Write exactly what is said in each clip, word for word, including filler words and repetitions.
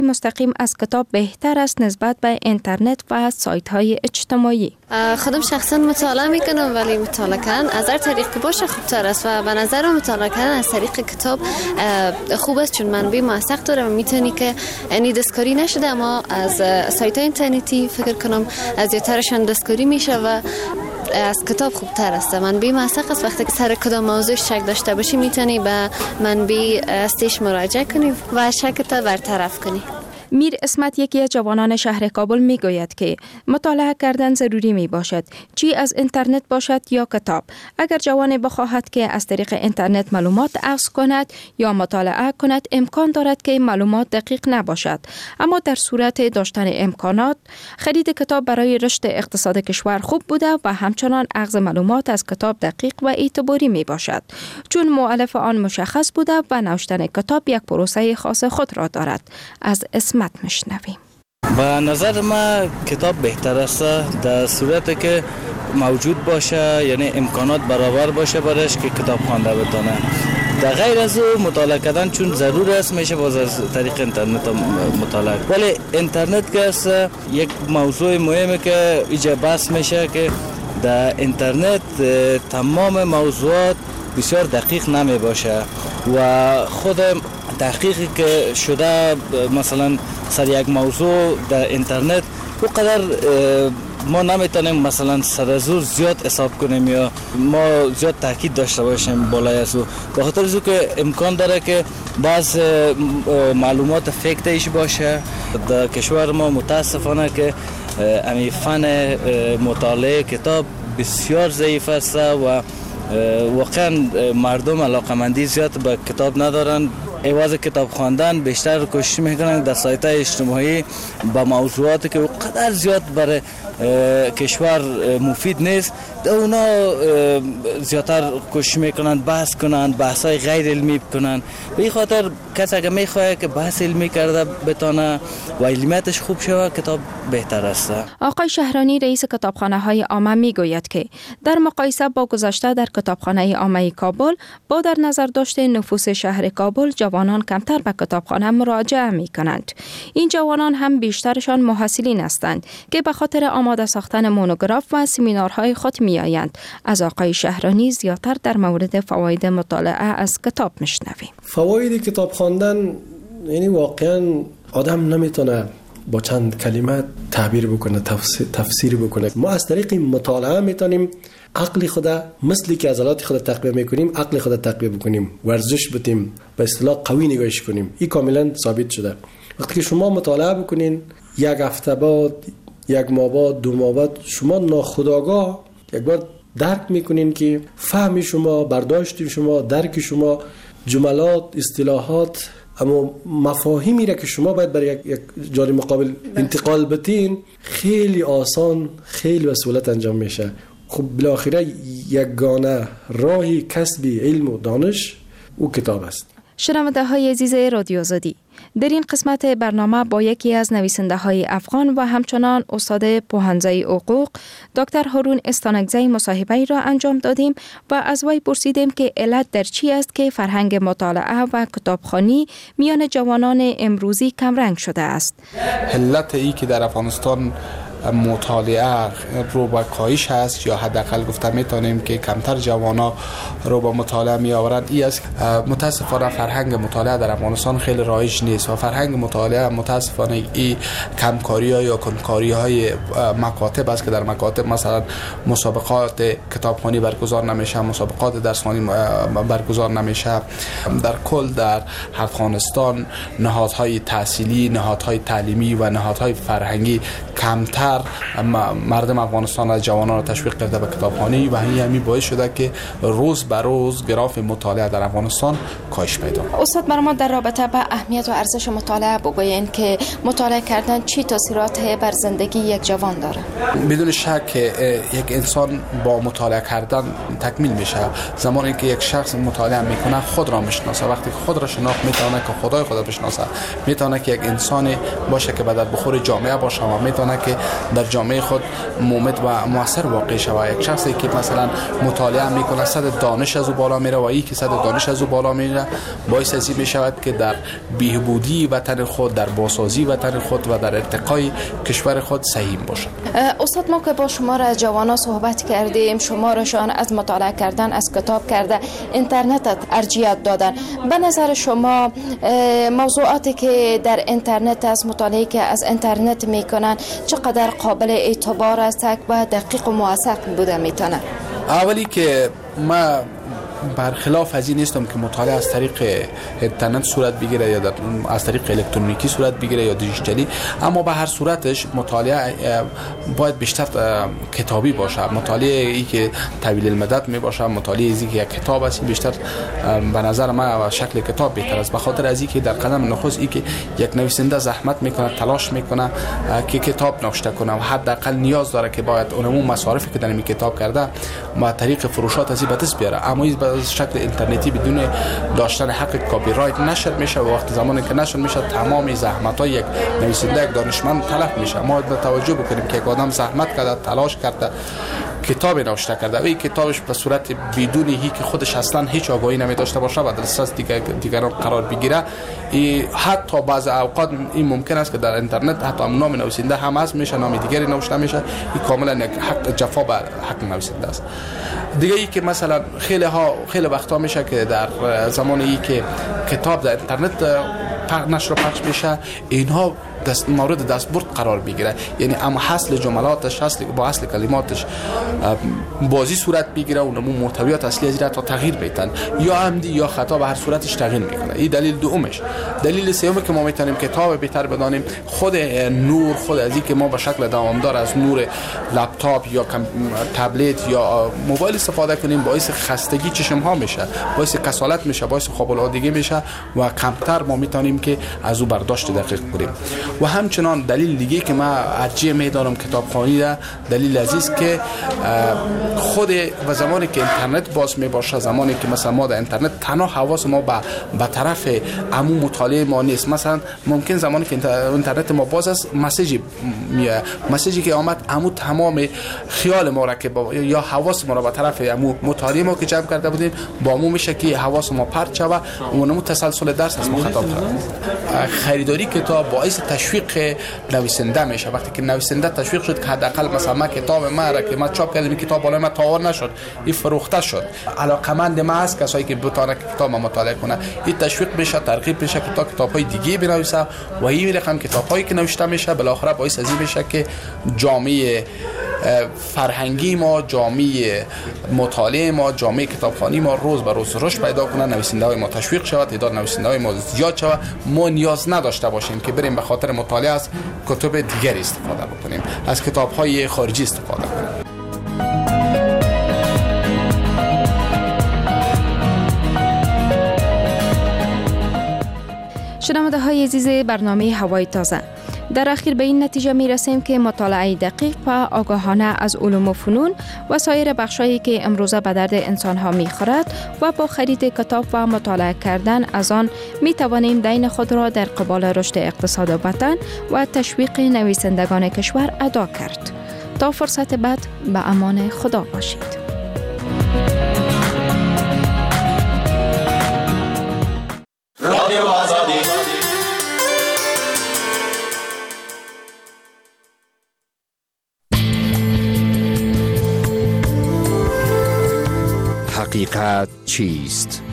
مستقیم از کتاب بهتر است نسبت به اینترنت و سایت های اجتماعی؟ خودم شخصا مطالعه میکنم، ولی مطالعه کردن از هر طریق که باشه خوبتر است و به نظر مطالعه کردن از طریق کتاب خوب است، چون منبع موثق داره و میتونی که یعنی دستکاری نشده، اما از سایت های اینترنتی فکر کنم از زیادترشان دستکاری میشه و از کتاب خوبتر است. منبع موثق است، وقتی که سر کدام موضوع شک داشته باشی میتونی به منبع استش مراجعه کنی و شکت برطرف کنی. میر اسمت یکی از جوانان شهر کابل می گوید که مطالعه کردن ضروری می باشد، چی از اینترنت باشد یا کتاب. اگر جوان بخواهد که از طریق اینترنت معلومات اخذ کند یا مطالعه کند، امکان دارد که معلومات دقیق نباشد، اما در صورت داشتن امکانات خرید کتاب برای رشد اقتصاد کشور خوب بوده و همچنان اخذ معلومات از کتاب دقیق و اعتباری می باشد، چون مؤلف آن مشخص بوده و نوشتن کتاب یک پروسه خاص خود را دارد. از اسمت مشنویم. به نظر من کتاب بهتر است در صورتی که موجود باشه، یعنی امکانات برابر باشه برایش که کتاب خوانده بتونه. در غیر از او مطالعه کردن چون ضرور است میشه باز از طریق اینترنت مطالعه، ولی اینترنت که است یک موضوع مهمه که اینجا بحث میشه که در اینترنت تمام موضوعات بسیار دقیق نمی باشه و خود تحقیقی که شده مثلا سر یک موضوع در اینترنت او قدر ما نمیتونیم مثلا سر زور زیاد حساب کنیم یا ما زیاد تاکید داشته باشیم بالای از او، به خاطر از که امکان داره که بعض معلومات فیک ایش باشه. در کشور ما متاسفانه که امی فن مطالعه کتاب بسیار ضعیف است و واقعا مردم علاقمندی زیاد به کتاب ندارن. عوض کتاب خواندن بیشتر کوشش میکنن در سایت های اجتماعی با موضوعاتی که اونقدر زیاد برای کشور مفید نیست، اونا زیادتر کوشش میکنن بحث کنن، بحث های غیر علمی بکنن. به این خاطر کسی اگه میخواه که بحث علمی کرده بتونه و علمیتش خوب شود، کتاب بهتر است. آقای شهرانی رئیس کتابخانه های عامه میگوید که در مقایسه با گذشته در کتابخانه عامه کابل با در نظر داشته نفوس شهر کابل جوانان کمتر به کتابخانه مراجعه می کنند. این جوانان هم بیشترشان محصلین هستند که به خاطر آماده ساختن مونوگراف و سمینارهای خود می آیند. از آقای شهرانی زیادتر در مورد فواید مطالعه از کتاب میشنویم. فواید کتاب خواندن یعنی واقعا آدم نمیتونه با چند کلمه تعبیر بکنه، تفسیر, تفسیر بکنه. ما از طریق مطالعه میتونیم عقل خدا مثلی که عضلات خدا تقویه میکنیم عقل خدا تقویه بکنیم، ورزش بدیم، به اصطلاح قوی نگاهش کنیم. این کاملا ثابت شده. وقتی که شما مطالعه بکنین یک هفته بعد، یک ماه بعد، دو ماه بعد، شما ناخودآگاه یک بار درک میکنین که فهم شما، برداشت شما، درک شما، جملات، اصطلاحات، اما مفاهیمی را که شما باید برای یک, یک جاری مقابل انتقال بتین خیلی آسان، خیلی به سهولت انجام میشه. خب بالاخره یگانه راهی کسب علم و دانش او کتاب است. شنونده های عزیز رادیو آزادی، در این قسمت برنامه با یکی از نویسنده های افغان و همچنان استاد پوهنځی حقوق دکتر هارون استانکزی مصاحبه را انجام دادیم و از وی پرسیدیم که علت در چی است که فرهنگ مطالعه و کتابخوانی میان جوانان امروزی کمرنگ شده است. علت ای که در افغانستان مطالعه رو با کاهش هست یا حداقل گفته میتونیم که کمتر جوانا رو با مطالعه می آورند، این است متاسفانه فرهنگ مطالعه در افغانستان خیلی رایج نیست و فرهنگ مطالعه متاسفانه این کمکاری ها یا کنکاری های مکاتب است که در مکاتب مثلا مسابقات کتابخوانی برگزار نمیشه، مسابقات درسخوانی برگزار نمیشه. در کل در افغانستان نهادهای تحصیلی، نهادهای تعلیمی و نهادهای فرهنگی کمتر مردم افغانستان از جوانان را تشویق کرده به کتابخوانی و این همین باعث شده که روز به روز گراف مطالعه در افغانستان کاهش پیدا کنه. استاد برای ما در رابطه با اهمیت و ارزش مطالعه بگویین که مطالعه کردن چی تاثیرات بر زندگی یک جوان داره؟ بدون شک یک انسان با مطالعه کردن تکمیل میشه. زمانی که یک شخص مطالعه میکنه خود را میشناسه، وقتی خود را شناخت میتونه که خدای خود را بشناسه، میتونه که یک انسان باشه که به در بخور جامعه باشه و میتونه میکنه که در جامعه خود مومد و موثر واقع شود. یک شخصی که مثلا مطالعه میکنه صد دانش از او بالا میره و ای که صد دانش از او بالا میره باعث ازی میشود که در بهبودی وطن خود، در بازسازی وطن خود و در ارتقای کشور خود سهیم باشه. استاد، ما که با شمار از جوانا صحبت کردیم، شمارشان از مطالعه کردن از کتاب کرده اینترنت ارجیت دادن. به نظر شما موضوعاتی که در اینترنت از مطالعه که از اینترنت میکنن چقدر قابل اعتبار است و دقیق و موثق بوده میتونه؟ اولی که ما برخلاف از این نیستم که مطالعه از طریق اینترنت صورت بگیره یا از طریق الکترونیکی صورت بگیره یا دیجیتالی، اما به هر صورتش مطالعه باید بیشتر کتابی باشه. مطالعه ای که طویل المدت می باشه، مطالعه ای که یک کتاب است، بیشتر به نظر من شکل کتاب بهتر است، به خاطر از اینکه در قدم نخست ای که یک نویسنده زحمت میکنه، تلاش میکنه که کتاب نوشته کنه و حداقل نیاز داره که باید اونمون مصارفی که در این کتاب کرده با طریق فروشات از این به دست بیاره. اما شکل اینترنتی بدون داشتن حق کپی رایت نشر میشه و وقتی زمانی که نشر میشه تمام زحمت‌های یک نویسنده، یک دانشمند تلف میشه. ما باید توجه بکنیم که یک آدم زحمت کرده، تلاش کرده، کتاب نوشته کرده و این کتابش به صورت بدون هی که خودش اصلا هیچ آگاهی نمی داشته باشه و در دسترس دیگر دیگران قرار بگیره، حتی بعض اوقات این ممکن است که در اینترنت حتی نام نویسنده هم از میشه، نام دیگری نوشته میشه. این کاملا یک حق جفا به حق نویسنده است. دیگه ای که مثلا خیلی ها خیلی وقتا میشه که در زمانی که کتاب در اینترنت نشر و پخش میشه اینها دست مورد دستبرد قرار بگیره، یعنی اما اصل جملاتش، اصل با اصل کلماتش بازی صورت بگیره و اون محتویات اصلی از این تا تغییر میتن، یا عمدی یا خطا، به هر صورتش تغییر میکنه. این دلیل دومش. دلیل سوم که ما میتونیم کتاب بهتر بدانیم، خود نور، خود از این که ما به شکل دوامدار از نور لپتاپ یا تبلت یا موبایل استفاده کنیم باعث خستگی چشم ها میشه، باعث کسالت میشه، باعث خواب العادگی میشه و کمتر ما میتونیم که از او برداشت دقیق کنیم. و همچنان دلیل دیگه که من ارجیح میدارم کتابخوانی را، دلیل عزیز که خود و زمانی که اینترنت باز می باشه، زمانی که مثلا ما در اینترنت تنها حواس ما به به طرف عمو مطالعه ما نیست. مثلا ممکن زمانی که اینترنت ما باز است مسیجی مسیجی که آمد عمو تمام خیال ما را که یا حواس ما را به طرف عمو مطالعه ما که جمع کرده بودیم با عمو میشه که حواس ما پرت شوه و اونمو تسلسل درس از ما خطا کنه. خریداری کتاب باعث تشویق نویسنده میشه. وقتی که نویسنده تشویق شد که حداقل مثلا من کتاب ما را که ما چاپ کردم کتاب بالای ما تاوان نشد، این فروخته شد، علاقمند ما است کسایی که بتونه کتاب ما مطالعه کنه، این تشویق میشه، ترغیب میشه که تا کتاب‌های دیگه بنویسه و این رقم کتاب‌هایی که نوشته میشه بالاخره باعث از این میشه که جامعه فرهنگی ما، جامعه مطالعه ما، جامعه کتابخوانی ما روز به روز رشد پیدا کنه، نویسنده‌های ما تشویق شود، تعداد نویسنده‌های ما زیاد شود، ما نیاز نداشته باشیم که بریم به خاطر مطالعه از کتب دیگری استفاده بکنیم، از کتاب‌های خارجی استفاده کنیم. شنونده های عزیز برنامه هوای تازه، در اخیر به این نتیجه می رسیم که مطالعه دقیق و آگاهانه از علوم و فنون و سایر بخشایی که امروزه به درد انسان ها می خورد و با خرید کتاب و مطالعه کردن از آن می توانیم دین خود را در قبال رشد اقتصاد وطن و تشویق نویسندگان کشور ادا کرد. تا فرصت بعد به امان خدا باشید. رادیو آزادی. حقیقت چیست؟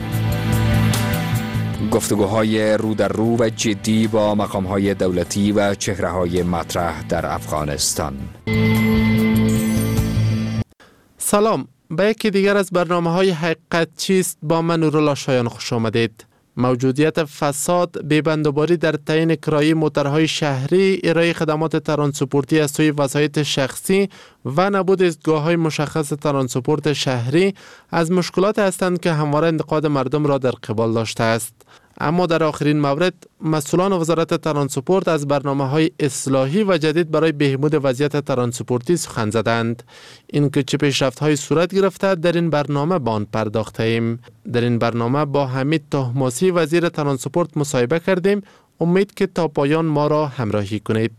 گفتگوهای رو در رو و جدی با مقام‌های دولتی و چهره‌های مطرح در افغانستان. سلام، به یکی دیگر از برنامه‌های حقیقت چیست با من نورالله شایان خوش آمدید. موجودیت فساد، بی‌بندوباری در تعیین کرایه موترهای شهری، ارائه خدمات ترانسپورتی از سوی وسایط شخصی و نبود ایستگاه‌های مشخص ترانسپورت شهری از مشکلات هستند که همواره انتقاد مردم را در قبال داشته است. اما در آخرین مورد مسئولان وزارت ترانسپورت از برنامه‌های اصلاحی و جدید برای بهبود وضعیت ترانسپورتی سخن زدند. این که چه پیشرفت‌های صورت گرفته در این برنامه به آن پرداخته ایم. در این برنامه با حمید طهماسی وزیر ترانسپورت مصاحبه کردیم. امید که تا پایان ما را همراهی کنید.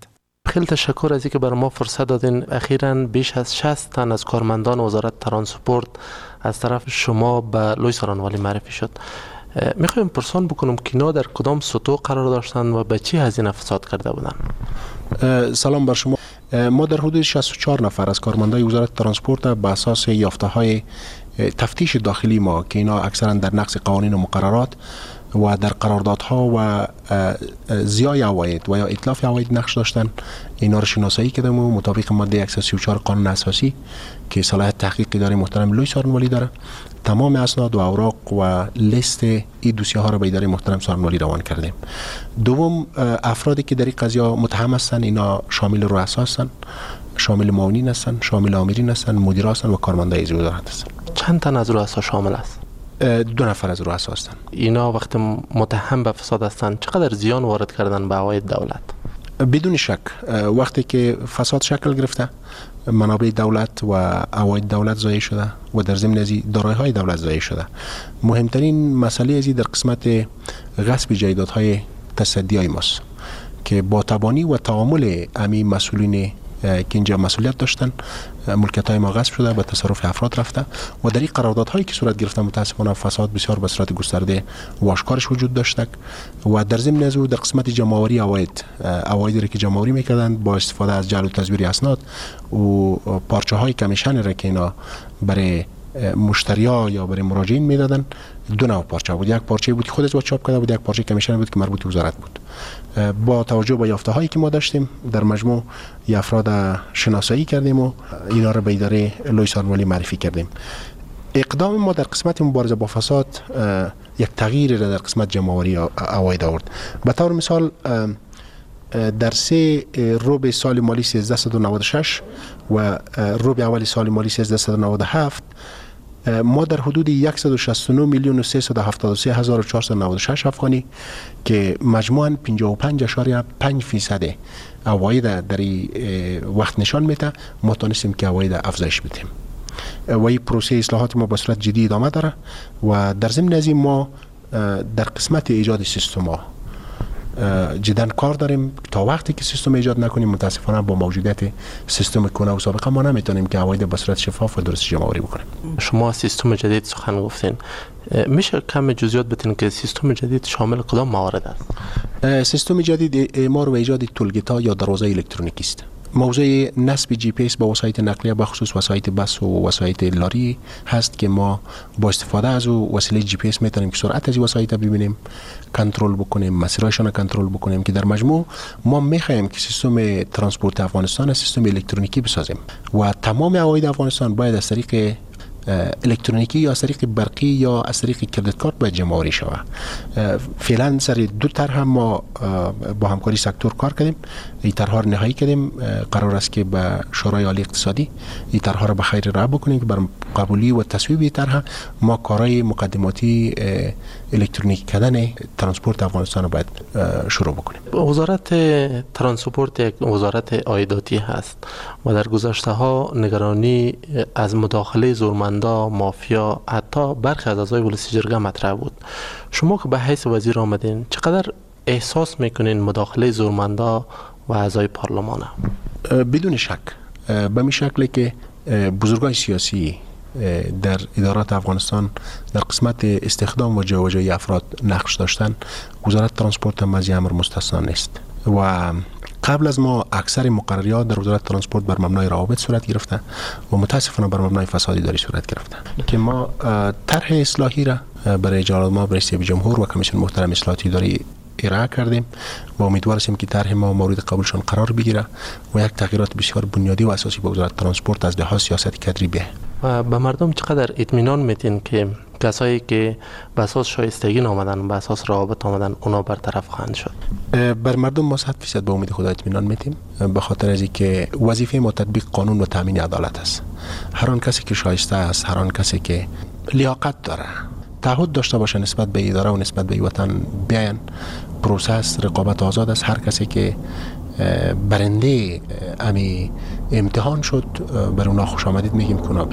خیلی تشکر از اینکه برای ما فرصت دادین. اخیراً بیش از شصت تن از کارمندان وزارت ترانسپورت از طرف شما به لوی سارنوالی معرفی شد. میخوایم پرسان بکنم که اینا در کدام سطوح قرار داشتن و به چی هزینه فساد کرده بودن؟ سلام بر شما. ما در حدود شصت و چهار نفر از کارمندان وزارت ترانسپورت به اساس یافته های تفتیش داخلی ما که اینا اکثرا در نقض قوانین و مقررات و در قراردادها و زیای عواید و یا اتلاف عواید نقش داشتن، اینا رو شناسایی کردیم و مطابق ماده صد و سی و چهار قانون اساسی که صلاحیت تحقیق اداره محترم لوی سارنوالی داره، تمام اسناد و اوراق و لیست این دوسیه ها رو به اداره محترم سارنوالی روان کردیم. دوم، افرادی که در این قضیه متهم هستند اینا شامل رؤسا هستند، شامل معاونین هستند، شامل آمرین هستند، مدیرا هستند و کارمندای از وزارت هستند. چند تن از رؤسا شامل است؟ دو نفر از رؤسا هستند. اینا وقتی متهم به فساد هستند چقدر زیان وارد کردن به عواید دولت؟ بدون شک وقتی که فساد شکل گرفته، منابع دولت و عواید دولت ضایع شده و در ضمن از دارایی‌های دولت ضایع شده. مهمترین مسئله ازی در قسمت غصب جایدادهای تصدیای ماست که با تبانی و تعامل امی مسئولین که اینجا مسئولیت داشتن، ملکیت‌های ما غصب شده به تصرف افراد رفته و در این قراردادهایی که صورت گرفته متاسفانه فساد بسیار به صورت گسترده و آشکارش وجود داشته و در ضمن از او در قسمت جمع‌آوری عواید عوایدی که جمع‌آوری می‌کردن با استفاده از جعل و تزویر اسناد و پارچه‌های کمیشن را که اینا برای مشتری‌ها یا برای مراجعین میدادن، دو نوع پارچه بود. یک پارچه بود که خودش با چاپ کرده بود، یک پارچه کمیشن بود که مربوط به وزارت بود. با توجه به یافته هایی که ما داشتیم در مجموع ی افراد شناسایی کردیم و اینا رو به اداره لوی سارنوالی معرفی کردیم. اقدام ما در قسمت مبارزه با فساد یک تغییر را در قسمت جمع‌آوری عواید آورد. به طور مثال در سه ربع سال مالی سیزده و نود و شش و ربع اول سال مالی سیزده و نود و هفت ما در حدود صد و شصت و نه میلیون و سیصد و هفتاد و سه هزار و چهارصد و نود و شش افغانی که مجموعاً پنجاه و پنج اشاریه پنج فیصد عواید در این وقت نشان میده، ما تونستیم که عواید افزایش بدیم و این پروسه اصلاحات ما به صورت جدی ادامه داره و در ضمن از این ما در قسمت ایجاد سیستم ها جدا کار داریم. تا وقتی که سیستم ایجاد نکنیم متاسفانه با موجودیت سیستم کهنه و سابقه ما نمیتونیم که عواید به صورت شفاف و درست جمع‌آوری بکنیم. شما سیستم جدید سخن گفتین، میشه کم جزئیات بتین که سیستم جدید شامل کدام موارد است؟ سیستم جدید اعمار و ایجاد تولگیت‌ها یا دروازه الکترونیکی است. موضوع نصب جی پی اس با وسایط نقلیه به خصوص وسایط بس و وسایط لاری هست که ما با استفاده از وسیله جی پی اس میتونیم که سرعت از وسایط ببینیم، کنترل بکنیم، مسیرشان کنترل بکنیم که در مجموع ما میخوایم که سیستم ترانسپورت افغانستان سیستم الکترونیکی بسازیم و تمام عواید افغانستان باید از طریق الکترونیکی یا از طریق برقی یا از طریق کردیت کارت باید جمع‌آوری شود. فعلا سر دو طرح ما با همکاری سکتور کار کردیم، این طرح‌ها رو نهایی کردیم. قرار است که به شورای عالی اقتصادی این طرح‌ها رو به خیر راه بکنیم که بر قبولی و تصویب این طرح ما کارهای مقدماتی الکترونیکی کردن ترانسپورت افغانستان رو باید شروع بکنیم. وزارت ترانسپورت یک وزارت عایداتی هست و در گذشته ها نگرانی از مداخله زورمندا، مافیا، حتی برخی از اعضای ولسی جرگه مطرح بود. شما که به حیث وزیر آمدین چقدر احساس میکنین مداخله زورمندا و اعضای پارلمان؟ بدون شک به می شکلی که بزرگان سیاسی در ادارات افغانستان در قسمت استخدام و جابجایی افراد نقش داشتن، وزارت ترانسپورت هم از این امر مستثنا نیست و قبل از ما اکثر مقرریات در وزارت ترانسپورت بر مبنای روابط صورت گرفته و متاسفانه بر مبنای فساد اداری صورت گرفته که ما طرح اصلاحی را برای جلال ما رئیس جمهور و کمیسیون محترم اصلاحات اداری ارائه کردیم و امیدوار هستیم که طرح ما مورد قبولشان قرار بگیره و یک تغییرات بسیار بنیادی و اساسی به وزارت ترانسپورت از لحاظ سیاست کادری بیه. و به مردم چقدر اطمینان میتین که کسایی که به اساس شایستگی آمدن، به اساس روابط آمدن، اونا برطرف خواهند شد؟ بر مردم ما صد درصد به امید خدا اطمینان میتیم، به خاطر از اینکه وظیفه ما تطبیق قانون و تامین عدالت است. هر آن کسی که شایسته است، هر آن کسی که لیاقت داره، تعهد داشته باشه نسبت به اداره و نسبت به وطن، بیاین. پروسس رقابت آزاد است. هر کسی که برنده امی امتحان شد بر اونا خوش آمدید میگیم که اونا بیاین.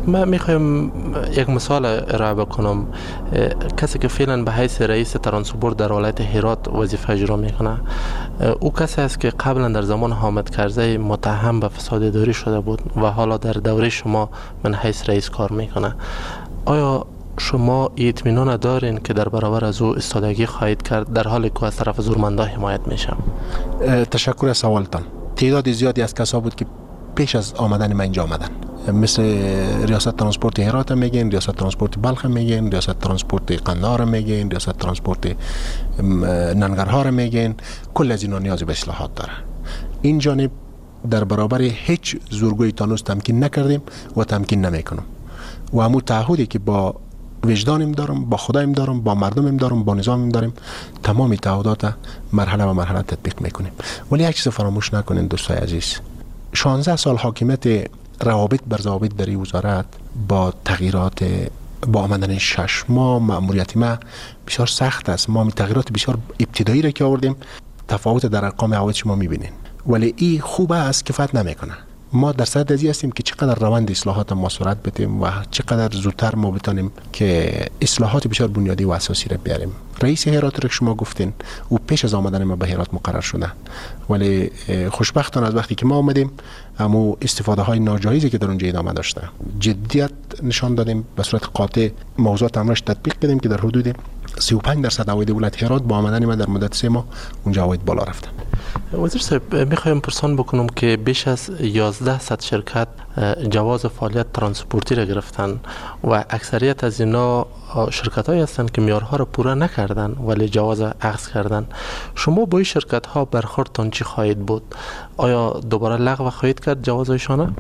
من میخوایم یک مثال ارائه بکنم. کسی که فعلا به حیث رئیس ترانسپورت در ولایت هرات وظیفه اجرا میکنه، او کسی است که قبلا در زمان حامد کرزی متهم به فساد اداری شده بود و حالا در دوره شما من حیث رئیس کار میکنه. آیا شما اطمینان دارین که در برابر از او ایستادگی خواهید کرد در حالی که از طرف زورمندا حمایت میشم؟ تشکر از سوالتان. تعداد زیادی از کسا بود که پیش از آمدن من اینجا آمدن، مثل ریاست ترانسپورت هرات میگین، ریاست ترانسپورت بلخ میگین، ریاست ترانسپورت قندهار میگین، ریاست ترانسپورت ننگرهار میگین. کل از اینا نیاز به اصلاحات داره. این جانب در برابر هیچ زورگوی تانوس تمکین نکردیم و تمکین نمیکنم و همون تعهدی که با وجدانم دارم، با خدایم دارم، با مردمم دارم، با نظامم دارم، تمام تعهدات مرحله و مرحله تطبیق میکنیم. ولی یک چیز فراموش نکنین دوستای عزیز، شانزده سال حاکمیت روابط بر ضوابط در این وزارت با تغییرات، با آمدن شش ماه مأموریت ما بسیار سخت است. ما تغییرات بسیار ابتدایی را که آوردیم، تفاوت در ارقام عواید شما میبینین، ولی این خوب است، کفایت نمیکنه. ما در صدد ازی هستیم که چقدر روند اصلاحات ما سرعت بدیم و چقدر زودتر ما بتونیم که اصلاحات بسیار بنیادی و اساسی را بیاریم. رئیس هرات را شما گفتین، او پیش از آمدن ما به هرات مقرر شده، ولی خوشبختانه از وقتی که ما آمدیم اما استفاده های ناجایزی که در اونجا ادامه داشته، جدیت نشان دادیم، به صورت قاطع موضوعات امرش تطبیق کردیم که در حدود سی و پنج درصد عواید ولایت هرات با آمدن من در مدت سه ماه اونجا عواید بالا رفته. وزیر صاحب، میخوایم پرسان بکنم که بیش از یازده صد شرکت جواز فعالیت ترانسپورتی را گرفتن و اکثریت از اینا شرکت هایی هستند که معیارها را پورا نکردن ولی جواز اخذ کردن. شما با این شرکت ها برخوردتان چی خواهید بود؟ آیا دوباره لغو خواهید کرد جوازشان؟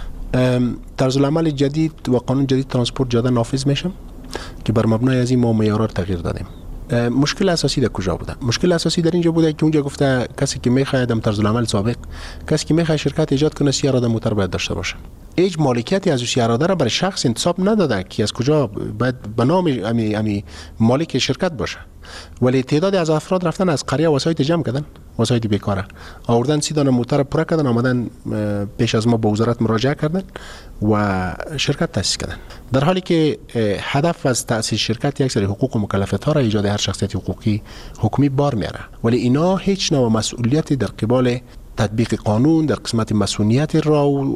طرز العمل جدید و قانون جدید ترانسپورت جدا نافذ میشه که بر مبنای از این ما معیارها تغییر دادیم. مشکل اساسی در کجا بوده؟ مشکل اساسی در اینجا بوده که اونجا گفته کسی که میخواد در طرز العمل سابق، کسی که میخواد شرکت ایجاد کنه سی اراده موتور باید داشته باشه. هیچ مالکیتی از سی اراده را برای شخص انتصاب نداده که از کجا باید به نام امی امی مالک شرکت باشه، ولی تعدادی از افراد رفتن از قریه وسایت جمع کردن، وسایت بیکاره آوردن، سی دانه موتور پر کردن، آمدن پیش از ما به وزارت مراجعه کردن و شرکت تأسیس کردن، در حالی که هدف از تأسیس شرکت یک سری حقوق و مکلفیت ها را ایجاد هر شخصیت حقوقی حکومی بار میاره، ولی اینا هیچ نوع مسئولیتی در قبال تطبیق قانون، در قسمت مسئولیت راه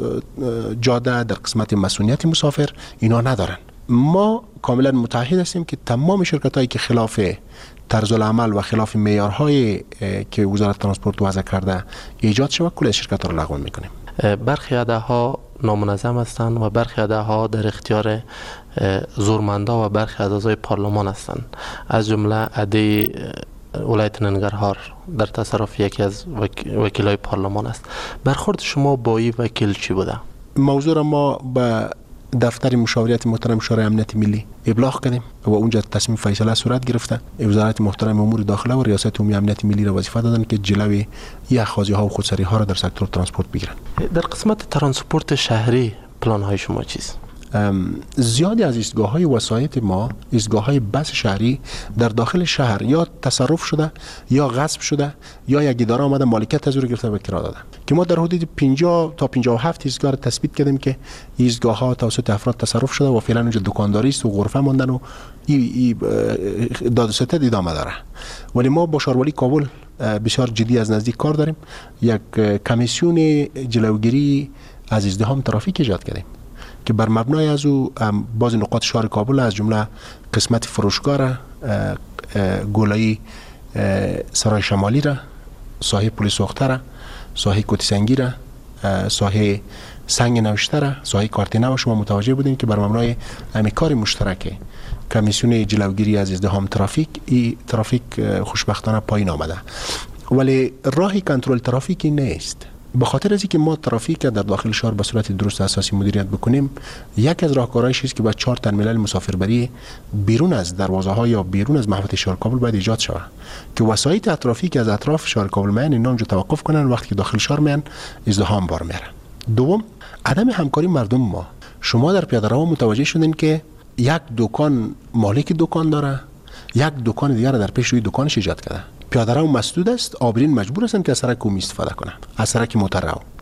جاده، در قسمت مسئولیت مسافر اینا ندارن. ما کاملا متعهد هستیم که تمام شرکت هایی که خلاف طرز العمل و خلاف معیارهای که وزارت ترانسپورت وضع کرده ایجاد شود، کل شرکت ها را لغو میکنیم. برخی عده‌ها نامنظم هستند و برخی عده‌ها در اختیار زورمندا و برخی از اعضای پارلمان هستند، از جمله عده ولایت ننگرهار در تصرف یکی از وکیلای پارلمان است. برخورد شما با این وکیل چی بوده؟ موضوع را ما به دفتر مشاوریت محترم شورای امنیت ملی ابلاغ کردیم و اونجا تصمیم فیصله صورت گرفته. وزارت محترم امور داخله و ریاست عمومی امنیت ملی را وظیفه دادن که جلوی این اخاذی ها و خودسری ها را در سکتور ترانسپورت بگیرن. در قسمت ترانسپورت شهری پلان های شما چیست؟ زیادی از ایستگاه های وسایط ما، ایستگاه های بس شهری در داخل شهر یا تصرف شده یا غصب شده یا یک اداره آمده مالکیت از او گرفته و کرا داده، که ما در حدود پنجاه تا پنجاه و هفت ایستگاه را تثبیت کردیم که ایستگاه ها توسط افراد تصرف شده و فعلا اونجا دکانداری است و غرفه ماندن و ای داد و ستد ادامه داره. ولی ما با شاروالی کابل بسیار جدی از نزدیک کار داریم. یک کمیسیون جلوگیری از ازدحام ترافیک ایجاد کردیم که بر مبنای از او بعضی نقاط شهر کابل از جمله قسمت فروشگاه را، گولایی سرای شمالی را، ساحه پل سوخته را، ساحه کوتی سنگی را، ساحه سنگ نوشته را، ساحه کارتینه و شما متوجه بودین که بر مبنای همین کار مشترک کمیسیون جلوگیری از ازدحام ترافیک، این ترافیک خوشبختانه پایین آمده، ولی راهی کنترل ترافیکی نیست. به خاطر از اینکه ما ترافیک در داخل شهر به صورت درست اساسی مدیریت بکنیم، یک از راهکارهایش است که با چهار ترمینال مسافربری بیرون از دروازه ها یا بیرون از محوطه شهر کابل باید ایجاد شود که وسایط ترافیکی از اطراف شهر کابل میان اینا اونجا توقف کنن، وقتی که داخل شهر میان ازدحام بار میاره. دوم، عدم همکاری مردم. ما شما در پیاده‌رو متوجه شدین که یک دکان مالک دکان داره، یک دکان دیگر در پیش روی دکانش ایجاد کرده. پیاده‌رو مسدود است، عابرین مجبور هستند که از سرک عمومی استفاده کنند، از سرک موتر رو.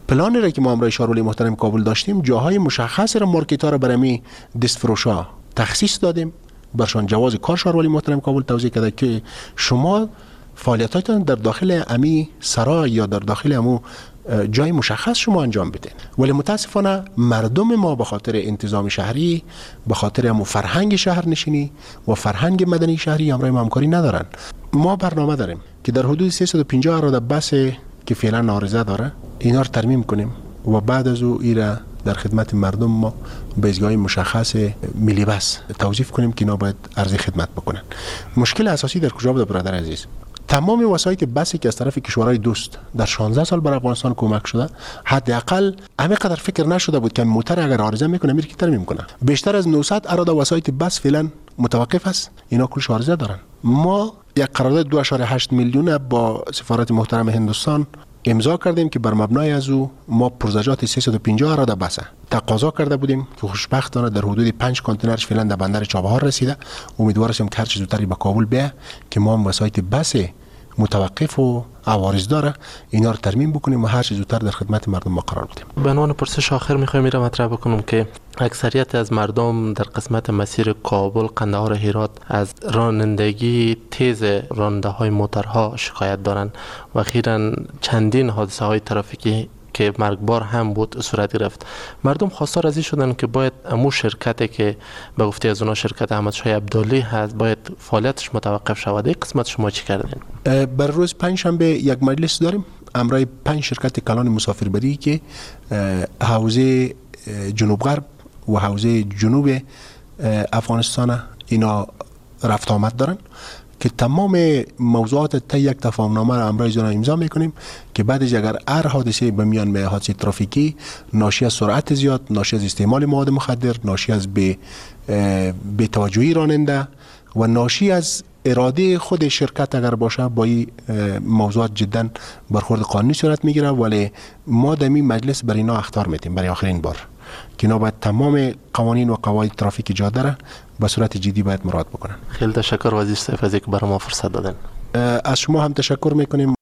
پلانی را که ما امروز شهروالی محترم کابل داشتیم جاهای مشخص را مارکت‌ها را برای دست فروشا تخصیص دادیم، برشان جواز کار شهروالی محترم کابل توضیح کرده که شما فعالیتاتون در داخل امی سرای یا در داخل امو جای مشخص شما انجام بدین. ولی متاسفانه مردم ما به خاطر انتظام شهری، به خاطر امو فرهنگ شهرنشینی و فرهنگ مدنی شهری امروز همکاری ندارن. ما برنامه داریم که در حدود سیصد و پنجاه اراده بس که فعلا نارضا داره اینا رو ترمیم کنیم و بعد از او ایرا در خدمت مردم ما به ایستگاه مشخص ملی بس توظیف کنیم که اینا باید عرض خدمت بکنن. مشکل اساسی در کجا بوده برادر عزیز؟ تمام وسایل بسی که از طرف کشورهای دوست در شانزده سال بر افغانستان کمک شده حداقل همینقدر فکر نشده بود که موتر اگر عارضه میکنه میره که ترمیم کنه. بیشتر از نهصد اراده وسایل بس فعلا متوقف است، اینا کلش عارضه دارن. ما یک قرارداد دو و هشت میلیون با سفارت محترم هندوستان امضا کردیم که بر مبنای از او ما پرزجات سیصد و پنجاه اراده بس تقاضا کرده بودیم که خوشبختانه در حدود پنج کانتینرش فعلا در بندر چابهار رسیده. امیدوار هستیم که هر چه زودتر به کابل بیاد که ما هم وسایل بس متوقف و عوارض داره اینا رو ترمیم بکنیم و هر چه زودتر در خدمت مردم ما قرار بدیم. به عنوان پرسش آخر میخوایم میرم مطرح بکنم که اکثریت از مردم در قسمت مسیر کابل قندهار هرات از رانندگی تیز راننده های موترها شکایت دارند و اخیراً چندین حادثه های ترافیکی که مرگبار هم بود صورت گرفت. مردم خواستار از این شدن که باید امو شرکتی که به گفته از اونا شرکت احمد شاه عبدالی هست باید فعالیتش متوقف شود. این قسمت شما چی کردین؟ بر روز پنج شنبه یک مجلس داریم امروز پنج شرکت کلان مسافربری که حوزه جنوب غرب و حوزه جنوب افغانستان اینا رفت آمد دارن که تمام موضوعات تا یک تفاهمنامه را امروز اینا امضا میکنیم که بعدش اگر هر حادثه به میان به حادثه ترافیکی ناشی از سرعت زیاد، ناشی از استعمال مواد مخدر، ناشی از به به توجهی راننده و ناشی از اراده خود شرکت اگر باشه با این موضوعات جدا برخورد قانونی صورت میگیره. ولی ما در این مجلس برای اینا اخطار میتیم برای آخرین بار که اینا باید تمام قوانین و قواعد ترافیک جاده را به صورت جدی باید مراعات بکنن. خیلی تشکر وزیر صاحب از اینکه برای ما فرصت دادن. از شما هم تشکر میکنیم